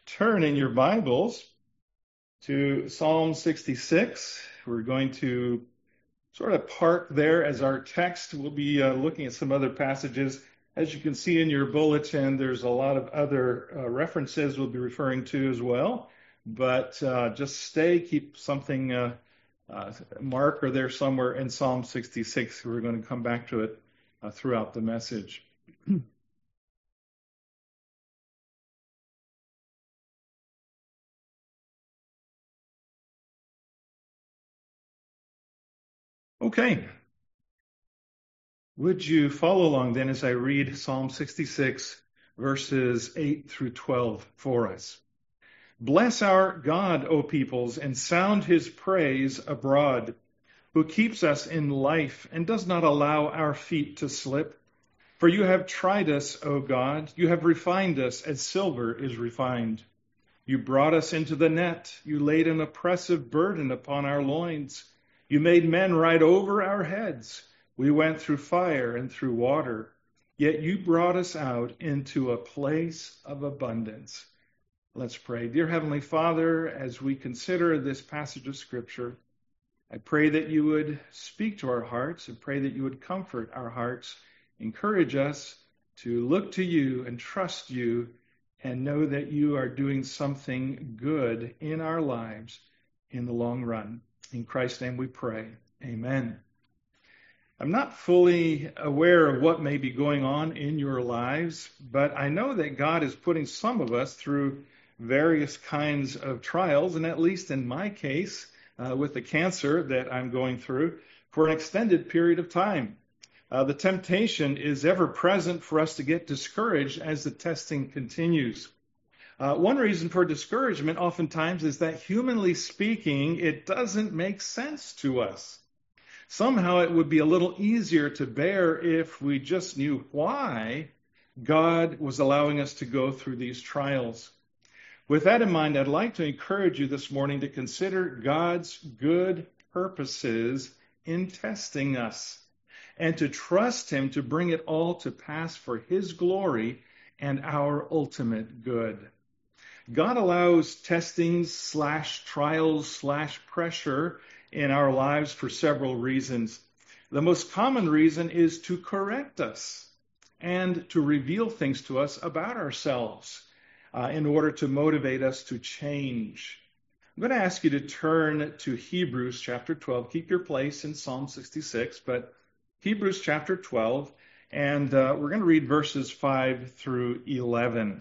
turn in your Bibles to Psalm 66. We're going to sort of park there as our text. We'll be looking at some other passages. As you can see in your bulletin, there's a lot of other references we'll be referring to as well. But just keep something marker there somewhere in Psalm 66. We're going to come back to it throughout the message. Okay. Would you follow along then as I read Psalm 66, verses 8 through 12 for us? Bless our God, O peoples, and sound his praise abroad, who keeps us in life and does not allow our feet to slip. For you have tried us, O God, you have refined us as silver is refined. You brought us into the net, you laid an oppressive burden upon our loins. You made men ride over our heads. We went through fire and through water, yet you brought us out into a place of abundance. Let's pray. Dear Heavenly Father, as we consider this passage of Scripture, I pray that you would speak to our hearts and pray that you would comfort our hearts, encourage us to look to you and trust you and know that you are doing something good in our lives in the long run. In Christ's name we pray. Amen. I'm not fully aware of what may be going on in your lives, but I know that God is putting some of us through various kinds of trials, and at least in my case, with the cancer that I'm going through, for an extended period of time. The temptation is ever present for us to get discouraged as the testing continues. One reason for discouragement oftentimes is that, humanly speaking, it doesn't make sense to us. Somehow it would be a little easier to bear if we just knew why God was allowing us to go through these trials. With that in mind, I'd like to encourage you this morning to consider God's good purposes in testing us and to trust Him to bring it all to pass for His glory and our ultimate good. God allows testings / trials / pressure in our lives for several reasons. The most common reason is to correct us and to reveal things to us about ourselves in order to motivate us to change. I'm going to ask you to turn to Hebrews chapter 12. Keep your place in Psalm 66, but Hebrews chapter 12, and we're going to read verses 5 through 11.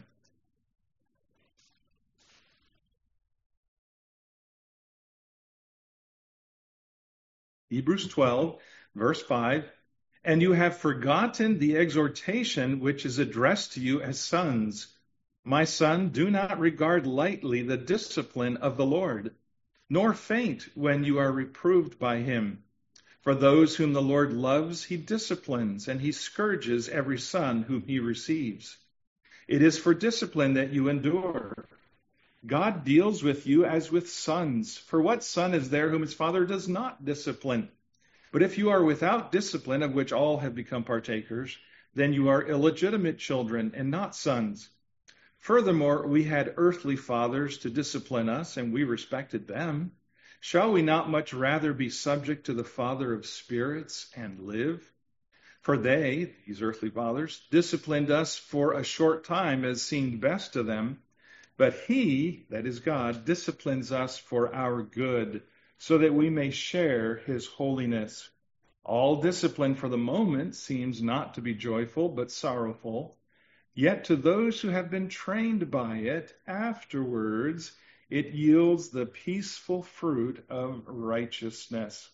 Hebrews 12, verse 5, and you have forgotten the exhortation which is addressed to you as sons. My son, do not regard lightly the discipline of the Lord, nor faint when you are reproved by him. For those whom the Lord loves, he disciplines, and he scourges every son whom he receives. It is for discipline that you endure. God deals with you as with sons. For what son is there whom his father does not discipline? But if you are without discipline, of which all have become partakers, then you are illegitimate children and not sons. Furthermore, we had earthly fathers to discipline us, and we respected them. Shall we not much rather be subject to the Father of spirits and live? For they, these earthly fathers, disciplined us for a short time as seemed best to them. But he, that is God, disciplines us for our good, so that we may share his holiness. All discipline for the moment seems not to be joyful, but sorrowful. Yet to those who have been trained by it, afterwards it yields the peaceful fruit of righteousness.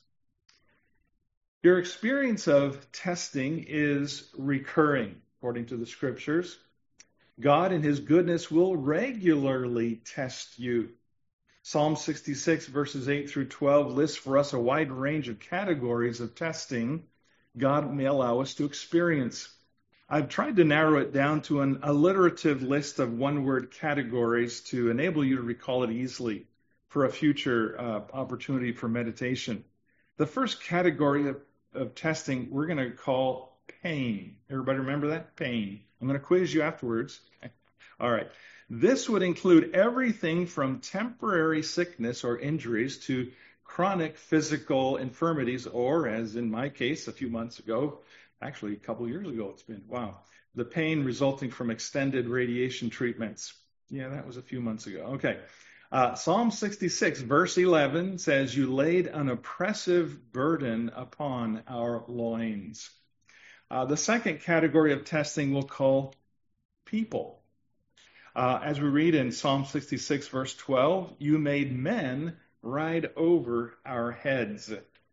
Your experience of testing is recurring, according to the Scriptures. God in his goodness will regularly test you. Psalm 66 verses 8 through 12 lists for us a wide range of categories of testing God may allow us to experience. I've tried to narrow it down to an alliterative list of one-word categories to enable you to recall it easily for a future opportunity for meditation. The first category of testing we're going to call pain. Everybody remember that? Pain. I'm going to quiz you afterwards. All right. This would include everything from temporary sickness or injuries to chronic physical infirmities, or, as in my case a few months ago, actually a couple of years ago it's been, wow, the pain resulting from extended radiation treatments. Yeah, that was a few months ago. Okay. Psalm 66, verse 11 says, "You laid an oppressive burden upon our loins." The second category of testing we'll call people. As we read in Psalm 66, verse 12, "You made men ride over our heads."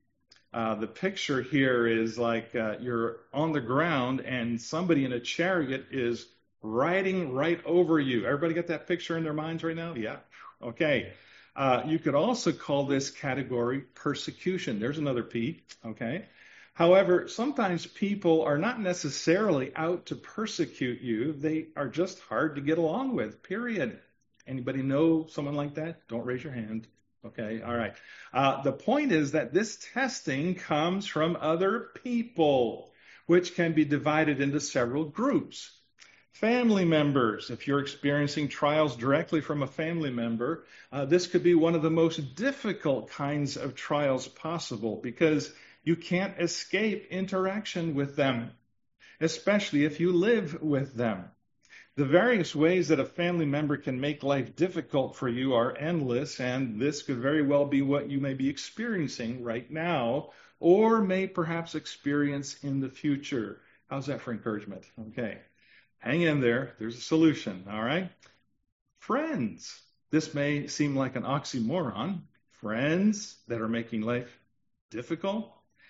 The picture here is like you're on the ground and somebody in a chariot is riding right over you. Everybody got that picture in their minds right now? Yeah. Okay. You could also call this category persecution. There's another P. Okay. However, sometimes people are not necessarily out to persecute you. They are just hard to get along with, period. Anybody know someone like that? Don't raise your hand. Okay, all right. The point is that this testing comes from other people, which can be divided into several groups. Family members, if you're experiencing trials directly from a family member, this could be one of the most difficult kinds of trials possible because you can't escape interaction with them, especially if you live with them. The various ways that a family member can make life difficult for you are endless, and this could very well be what you may be experiencing right now, or may perhaps experience in the future. How's that for encouragement? Okay. Hang in there. There's a solution. All right. Friends. This may seem like an oxymoron. Friends that are making life difficult.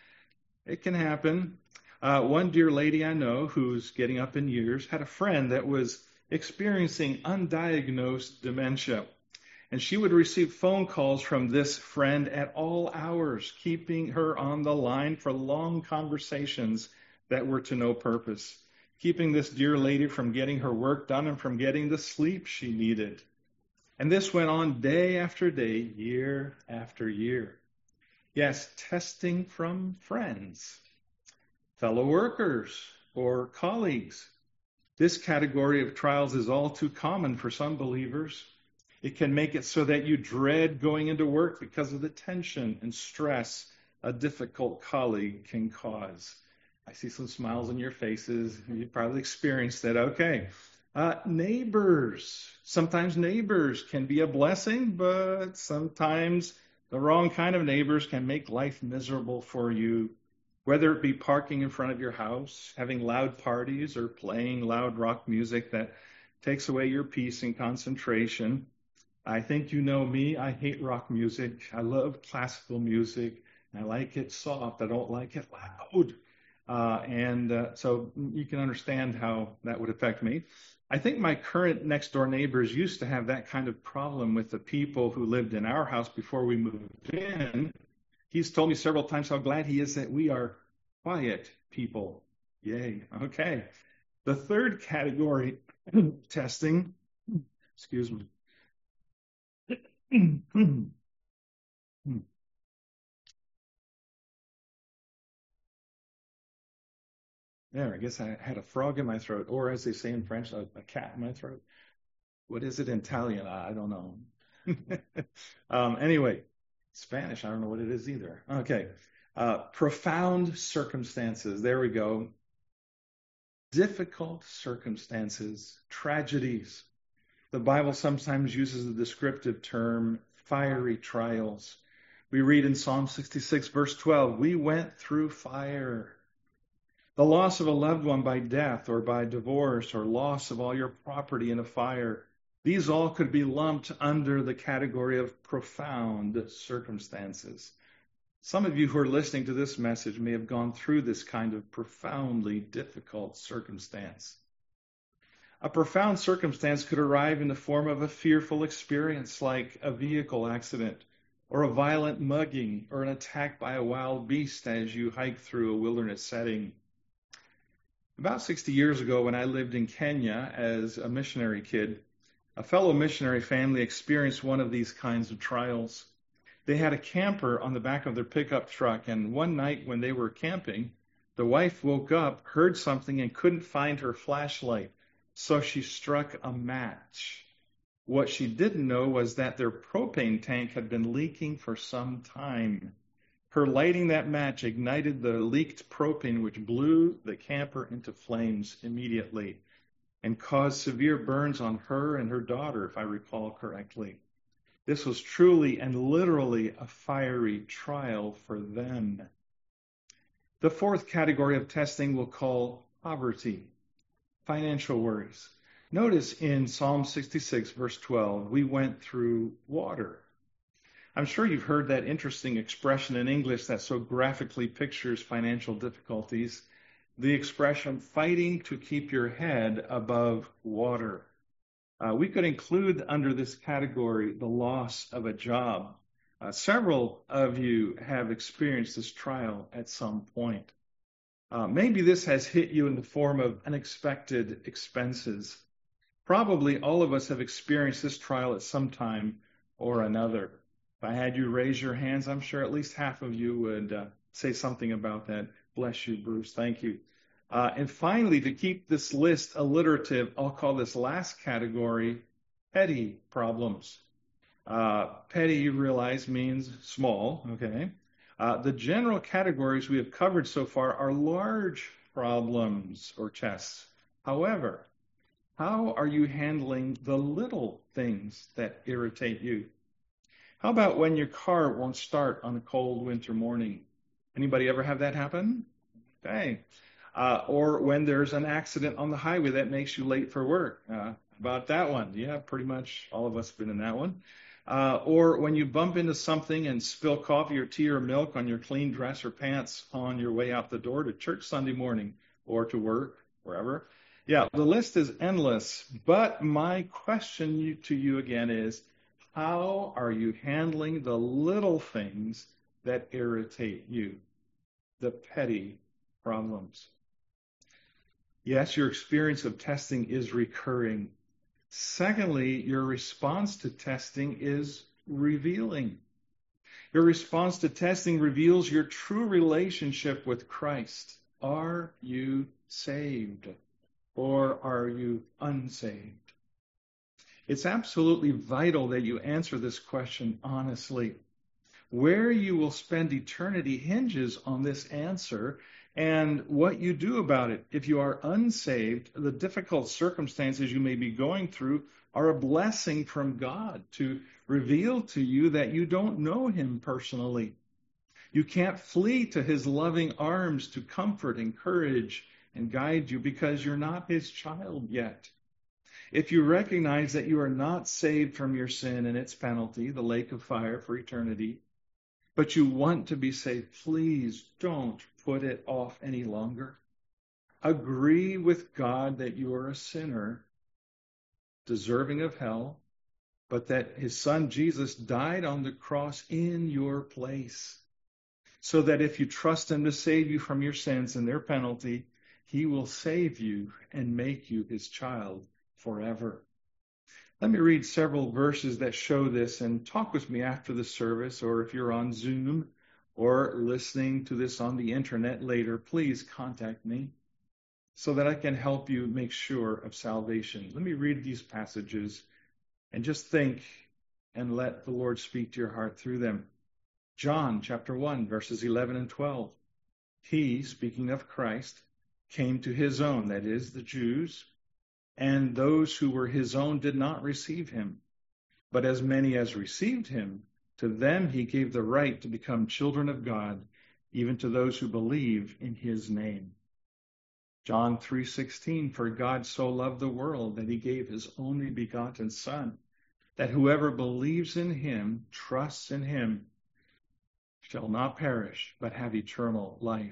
It can happen. One dear lady I know who's getting up in years had a friend that was experiencing undiagnosed dementia. And she would receive phone calls from this friend at all hours, keeping her on the line for long conversations that were to no purpose, keeping this dear lady from getting her work done and from getting the sleep she needed. And this went on day after day, year after year. Yes, testing from friends, fellow workers, or colleagues. This category of trials is all too common for some believers. It can make it so that you dread going into work because of the tension and stress a difficult colleague can cause. I see some smiles on your faces. You probably experienced that. Okay. Neighbors. Sometimes neighbors can be a blessing, but sometimes the wrong kind of neighbors can make life miserable for you. Whether it be parking in front of your house, having loud parties, or playing loud rock music that takes away your peace and concentration. I think you know me. I hate rock music. I love classical music. I like it soft. I don't like it loud. So you can understand how that would affect me. I think my current next door neighbors used to have that kind of problem with the people who lived in our house before we moved in. He's told me several times how glad he is that we are quiet people. Yay. Okay. The third category, testing. Excuse me. There, I guess I had a frog in my throat, or as they say in French, a cat in my throat. What is it in Italian? I don't know. Anyway, Spanish, I don't know what it is either. Okay. Profound circumstances. There we go. Difficult circumstances, tragedies. The Bible sometimes uses the descriptive term fiery trials. We read in Psalm 66, verse 12, "We went through fire." The loss of a loved one by death or by divorce or loss of all your property in a fire. These all could be lumped under the category of profound circumstances. Some of you who are listening to this message may have gone through this kind of profoundly difficult circumstance. A profound circumstance could arrive in the form of a fearful experience like a vehicle accident or a violent mugging or an attack by a wild beast as you hike through a wilderness setting. About 60 years ago, when I lived in Kenya as a missionary kid, a fellow missionary family experienced one of these kinds of trials. They had a camper on the back of their pickup truck, and one night when they were camping, the wife woke up, heard something, and couldn't find her flashlight. So she struck a match. What she didn't know was that their propane tank had been leaking for some time. Her lighting that match ignited the leaked propane, which blew the camper into flames immediately and caused severe burns on her and her daughter, if I recall correctly. This was truly and literally a fiery trial for them. The fourth category of testing we'll call poverty, financial worries. Notice in Psalm 66, verse 12, we went through water. I'm sure you've heard that interesting expression in English that so graphically pictures financial difficulties. The expression, fighting to keep your head above water. We could include under this category the loss of a job. Several of you have experienced this trial at some point. Maybe this has hit you in the form of unexpected expenses. Probably all of us have experienced this trial at some time or another. If I had you raise your hands, I'm sure at least half of you would say something about that. Bless you, Bruce. Thank you. And finally, to keep this list alliterative, I'll call this last category petty problems. Petty, you realize, means small, okay? The general categories we have covered so far are large problems or tests. However, how are you handling the little things that irritate you? How about when your car won't start on a cold winter morning? Anybody ever have that happen? Okay. Or when there's an accident on the highway that makes you late for work. About that one. Yeah, pretty much all of us have been in that one. Or when you bump into something and spill coffee or tea or milk on your clean dress or pants on your way out the door to church Sunday morning or to work, wherever. Yeah, the list is endless. But my question to you again is, how are you handling the little things that irritate you? The petty problems. Yes, your experience of testing is recurring. Secondly, your response to testing is revealing. Your response to testing reveals your true relationship with Christ. Are you saved or are you unsaved? It's absolutely vital that you answer this question honestly. Where you will spend eternity hinges on this answer and what you do about it. If you are unsaved, the difficult circumstances you may be going through are a blessing from God to reveal to you that you don't know Him personally. You can't flee to His loving arms to comfort, encourage, and guide you because you're not His child yet. If you recognize that you are not saved from your sin and its penalty, the lake of fire for eternity, but you want to be saved, please don't put it off any longer. Agree with God that you are a sinner, deserving of hell, but that His Son Jesus died on the cross in your place, so that if you trust Him to save you from your sins and their penalty, He will save you and make you His child forever. Let me read several verses that show this and talk with me after the service, or if you're on Zoom or listening to this on the internet later, please contact me so that I can help you make sure of salvation. Let me read these passages and just think and let the Lord speak to your heart through them. John chapter 1, verses 11 and 12. He, speaking of Christ, came to His own, that is, the Jews, and those who were His own did not receive Him. But as many as received Him, to them He gave the right to become children of God, even to those who believe in His name. John 3:16, for God so loved the world that He gave His only begotten Son, that whoever believes in Him, trusts in Him, shall not perish, but have eternal life.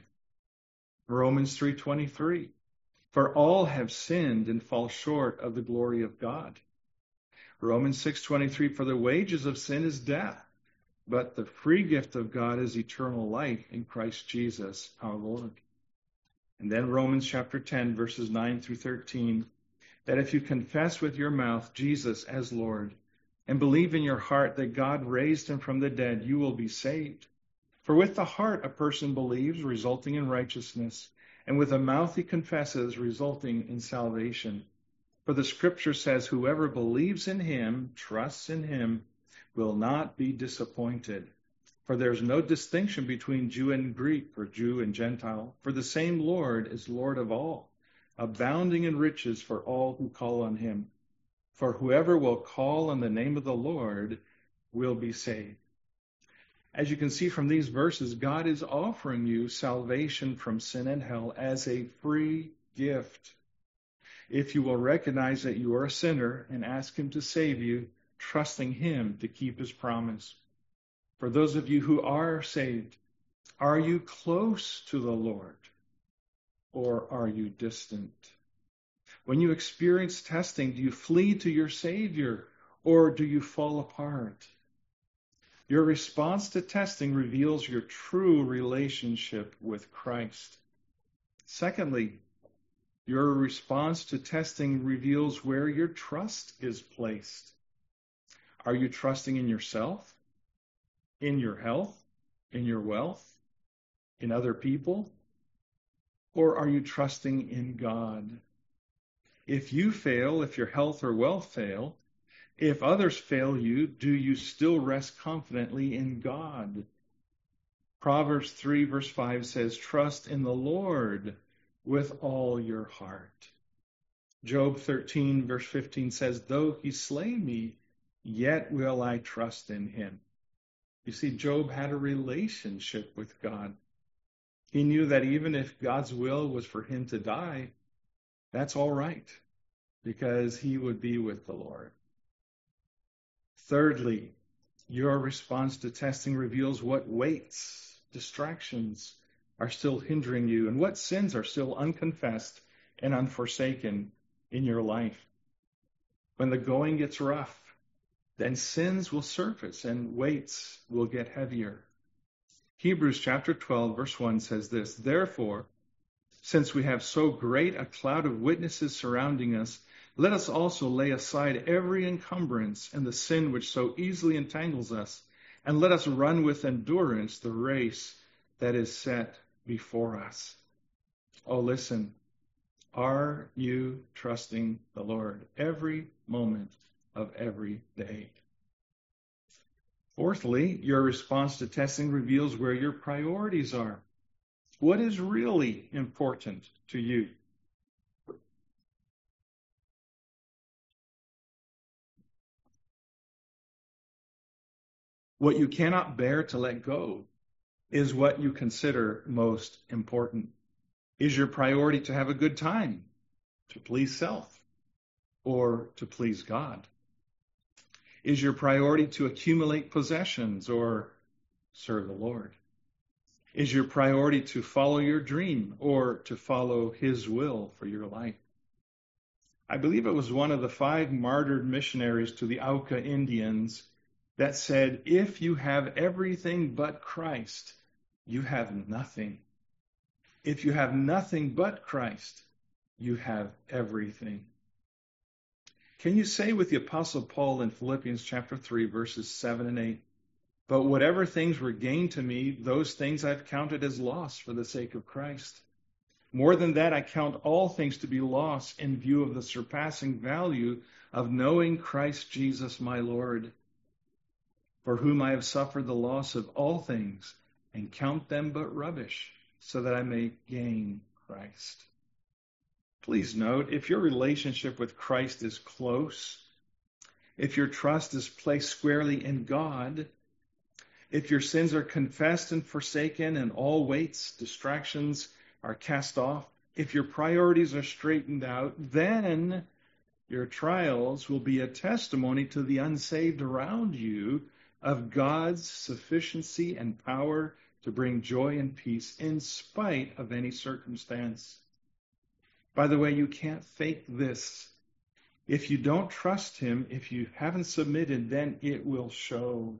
Romans 3:23, for all have sinned and fall short of the glory of God. Romans 6:23, for the wages of sin is death, but the free gift of God is eternal life in Christ Jesus our Lord. And then Romans chapter 10, verses 9 through 13, that if you confess with your mouth Jesus as Lord and believe in your heart that God raised Him from the dead, you will be saved. For with the heart a person believes, resulting in righteousness, and with the mouth he confesses, resulting in salvation. For the scripture says, whoever believes in him, trusts in him, will not be disappointed. For there's no distinction between Jew and Greek, or Jew and Gentile. For the same Lord is Lord of all, abounding in riches for all who call on him. For whoever will call on the name of the Lord will be saved. As you can see from these verses, God is offering you salvation from sin and hell as a free gift. If you will recognize that you are a sinner and ask him to save you, trusting him to keep his promise. For those of you who are saved, are you close to the Lord or are you distant? When you experience testing, do you flee to your Savior or do you fall apart? Your response to testing reveals your true relationship with Christ. Secondly, your response to testing reveals where your trust is placed. Are you trusting in yourself, in your health, in your wealth, in other people? Or are you trusting in God? If you fail, if your health or wealth fail, if others fail you, do you still rest confidently in God? Proverbs 3 verse 5 says, trust in the Lord with all your heart. Job 13 verse 15 says, though he slay me, yet will I trust in him. You see, Job had a relationship with God. He knew that even if God's will was for him to die, that's all right, because he would be with the Lord. Thirdly, your response to testing reveals what weights, distractions are still hindering you and what sins are still unconfessed and unforsaken in your life. When the going gets rough, then sins will surface and weights will get heavier. Hebrews chapter 12 verse 1 says this, therefore, since we have so great a cloud of witnesses surrounding us, let us also lay aside every encumbrance and the sin which so easily entangles us, and let us run with endurance the race that is set before us. Oh, listen, are you trusting the Lord every moment of every day? Fourthly, your response to testing reveals where your priorities are. What is really important to you? What you cannot bear to let go is what you consider most important. Is your priority to have a good time, to please self, or to please God? Is your priority to accumulate possessions or serve the Lord? Is your priority to follow your dream or to follow his will for your life? I believe it was one of the 5 martyred missionaries to the Auca Indians that said, if you have everything but Christ, you have nothing. If you have nothing but Christ, you have everything. Can you say with the Apostle Paul in Philippians chapter 3, verses 7 and 8, but whatever things were gained to me, those things I've counted as loss for the sake of Christ. More than that, I count all things to be loss in view of the surpassing value of knowing Christ Jesus my Lord, for whom I have suffered the loss of all things, and count them but rubbish, so that I may gain Christ. Please note, if your relationship with Christ is close, if your trust is placed squarely in God, if your sins are confessed and forsaken and all weights, distractions are cast off, if your priorities are straightened out, then your trials will be a testimony to the unsaved around you of God's sufficiency and power to bring joy and peace in spite of any circumstance. By the way, you can't fake this. If you don't trust him, if you haven't submitted, then it will show.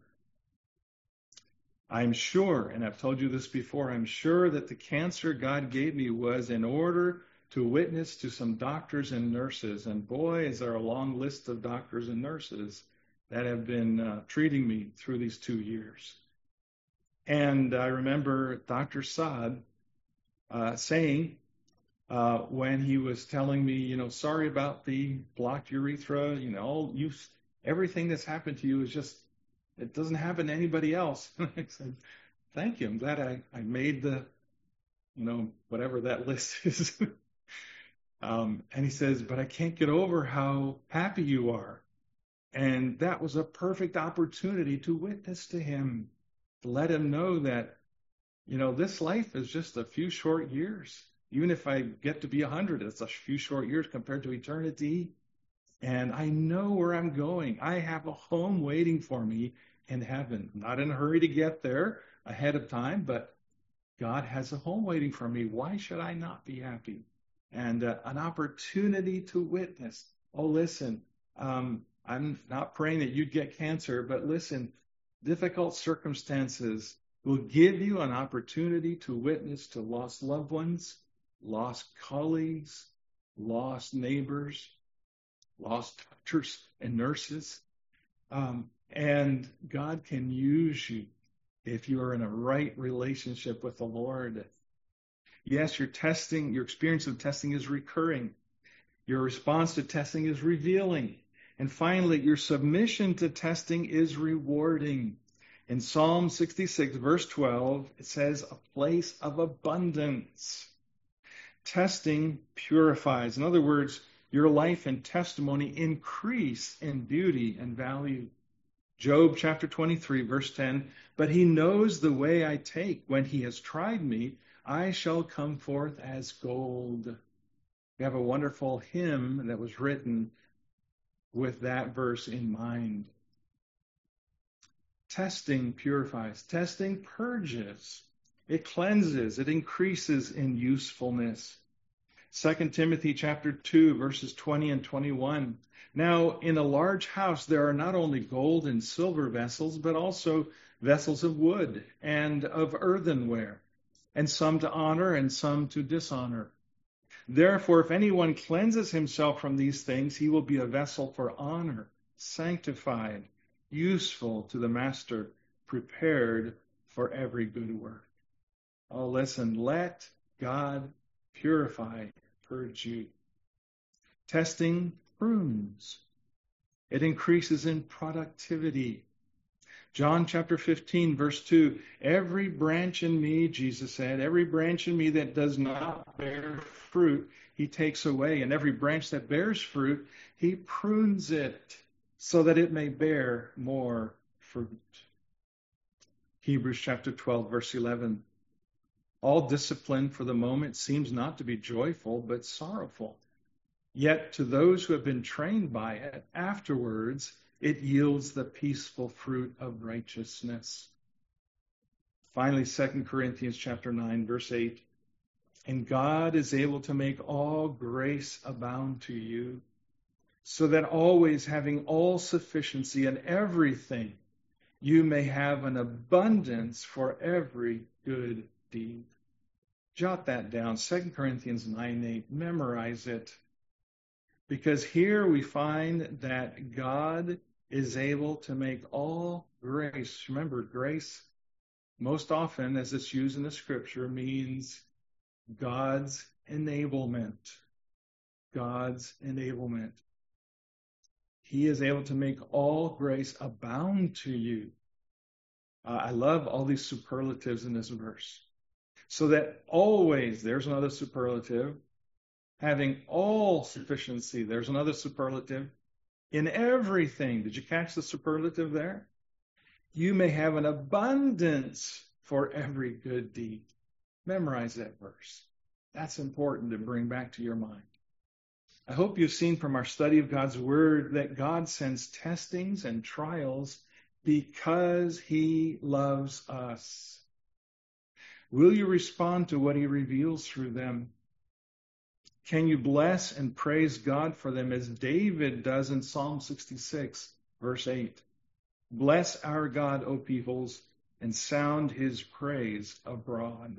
I'm sure, and I've told you this before, I'm sure that the cancer God gave me was in order to witness to some doctors and nurses. And boy, is there a long list of doctors and nurses that have been treating me through these 2 years. And I remember Dr. Saad saying when he was telling me, sorry about the blocked urethra, everything that's happened to you is just, it doesn't happen to anybody else. I said, thank you. I'm glad I made the, whatever that list is. And he says, but I can't get over how happy you are. And that was a perfect opportunity to witness to him, to let him know that, this life is just a few short years. Even if I get to be 100, it's a few short years compared to eternity. And I know where I'm going. I have a home waiting for me in heaven. I'm not in a hurry to get there ahead of time, but God has a home waiting for me. Why should I not be happy? And an opportunity to witness. Oh, listen, I'm not praying that you'd get cancer, but listen, difficult circumstances will give you an opportunity to witness to lost loved ones, lost colleagues, lost neighbors, lost doctors and nurses. And God can use you if you are in a right relationship with the Lord. Yes, your experience of testing is recurring. Your response to testing is revealing. And finally, your submission to testing is rewarding. In Psalm 66, verse 12, it says, a place of abundance. Testing purifies. In other words, your life and testimony increase in beauty and value. Job chapter 23, verse 10, but he knows the way I take. When he has tried me, I shall come forth as gold. We have a wonderful hymn that was written with that verse in mind. Testing purifies. Testing purges. It cleanses. It increases in usefulness. 2 Timothy chapter 2, verses 20 and 21. Now, in a large house, there are not only gold and silver vessels, but also vessels of wood and of earthenware, and some to honor and some to dishonor. Therefore, if anyone cleanses himself from these things, he will be a vessel for honor, sanctified, useful to the master, prepared for every good work. Oh, listen, let God purge you. Testing prunes. It increases in productivity. John chapter 15, verse 2, every branch in me, Jesus said, every branch in me that does not bear fruit, he takes away. And every branch that bears fruit, he prunes it so that it may bear more fruit. Hebrews chapter 12, verse 11, all discipline for the moment seems not to be joyful, but sorrowful. Yet to those who have been trained by it, afterwards, it yields the peaceful fruit of righteousness. Finally, 2 Corinthians chapter 9, verse 8. And God is able to make all grace abound to you, so that always having all sufficiency in everything, you may have an abundance for every good deed. Jot that down, 2 Corinthians 9:8. Memorize it. Because here we find that God is able to make all grace. Remember, grace, most often, as it's used in the scripture, means God's enablement. God's enablement. He is able to make all grace abound to you. I love all these superlatives in this verse. So that always, there's another superlative, having all sufficiency, there's another superlative, in everything. Did you catch the superlative there? You may have an abundance for every good deed. Memorize that verse. That's important to bring back to your mind. I hope you've seen from our study of God's Word that God sends testings and trials because He loves us. Will you respond to what He reveals through them? Can you bless and praise God for them as David does in Psalm 66, verse 8? Bless our God, O peoples, and sound His praise abroad.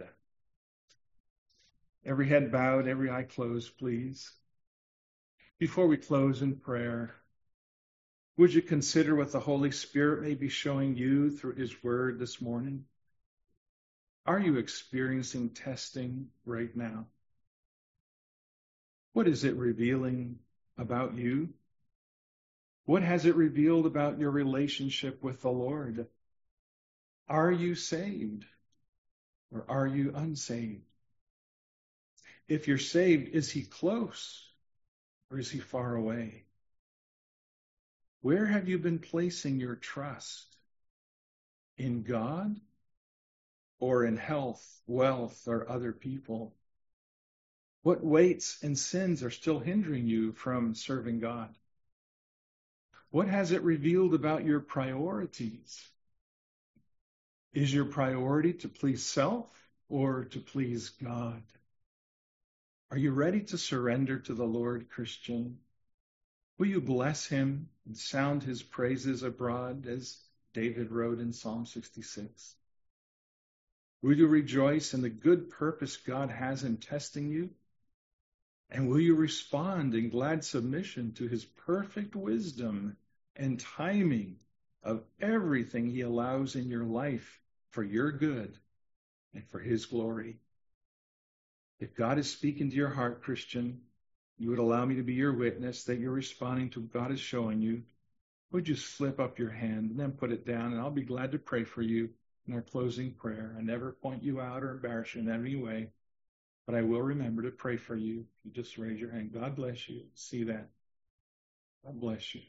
Every head bowed, every eye closed, please. Before we close in prayer, would you consider what the Holy Spirit may be showing you through His Word this morning? Are you experiencing testing right now? What is it revealing about you? What has it revealed about your relationship with the Lord? Are you saved or are you unsaved? If you're saved, is he close or is he far away? Where have you been placing your trust? In God or in health, wealth, or other people? What weights and sins are still hindering you from serving God? What has it revealed about your priorities? Is your priority to please self or to please God? Are you ready to surrender to the Lord, Christian? Will you bless him and sound his praises abroad, as David wrote in Psalm 66? Will you rejoice in the good purpose God has in testing you? And will you respond in glad submission to his perfect wisdom and timing of everything he allows in your life for your good and for his glory? If God is speaking to your heart, Christian, you would allow me to be your witness that you're responding to what God is showing you, would you slip up your hand and then put it down, and I'll be glad to pray for you in our closing prayer. I never point you out or embarrass you in any way, but I will remember to pray for you. You just raise your hand. God bless you. See that. God bless you.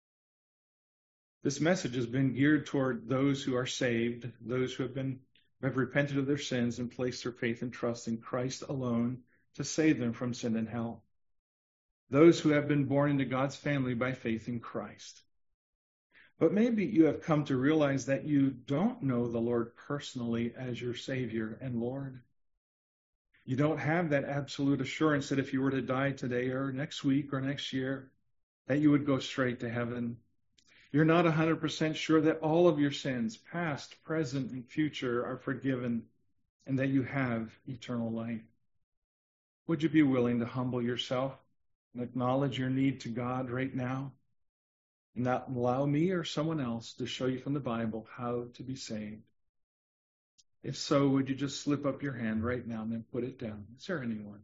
This message has been geared toward those who are saved, those who have repented of their sins and placed their faith and trust in Christ alone to save them from sin and hell. Those who have been born into God's family by faith in Christ. But maybe you have come to realize that you don't know the Lord personally as your Savior and Lord. You don't have that absolute assurance that if you were to die today or next week or next year, that you would go straight to heaven. You're not 100% sure that all of your sins, past, present, and future, are forgiven and that you have eternal life. Would you be willing to humble yourself and acknowledge your need to God right now? And not allow me or someone else to show you from the Bible how to be saved. If so, would you just slip up your hand right now and then put it down? Is there anyone?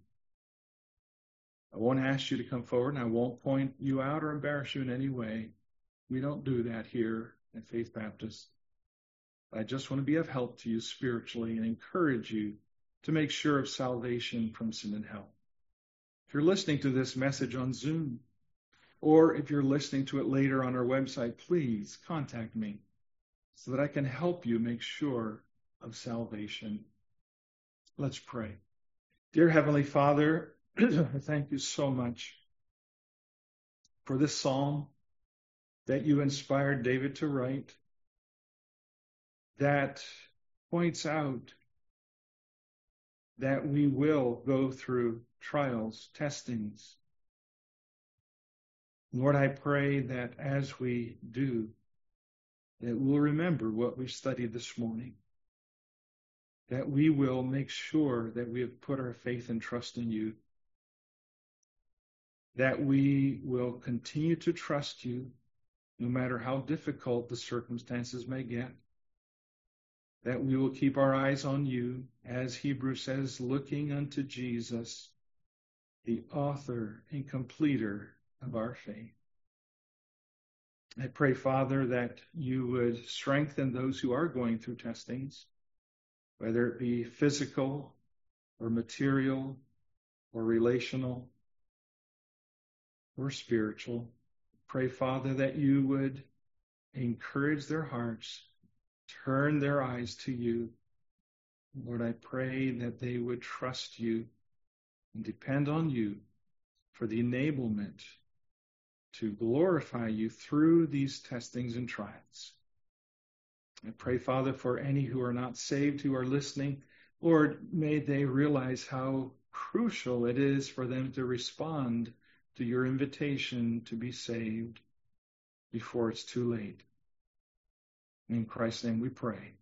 I won't ask you to come forward, and I won't point you out or embarrass you in any way. We don't do that here at Faith Baptist. I just want to be of help to you spiritually and encourage you to make sure of salvation from sin and hell. If you're listening to this message on Zoom, or if you're listening to it later on our website, please contact me so that I can help you make sure of salvation. Let's pray. Dear Heavenly Father, I thank you so much for this psalm that you inspired David to write, that points out that we will go through trials, testings. Lord, I pray that as we do, that we'll remember what we studied this morning, that we will make sure that we have put our faith and trust in you, that we will continue to trust you no matter how difficult the circumstances may get, that we will keep our eyes on you, as Hebrews says, looking unto Jesus, the author and completer of our faith. I pray, Father, that you would strengthen those who are going through testings, whether it be physical or material or relational or spiritual. Pray, Father, that you would encourage their hearts, turn their eyes to you. Lord, I pray that they would trust you and depend on you for the enablement to glorify you through these testings and trials. I pray, Father, for any who are not saved, who are listening, Lord, may they realize how crucial it is for them to respond to your invitation to be saved before it's too late. In Christ's name we pray.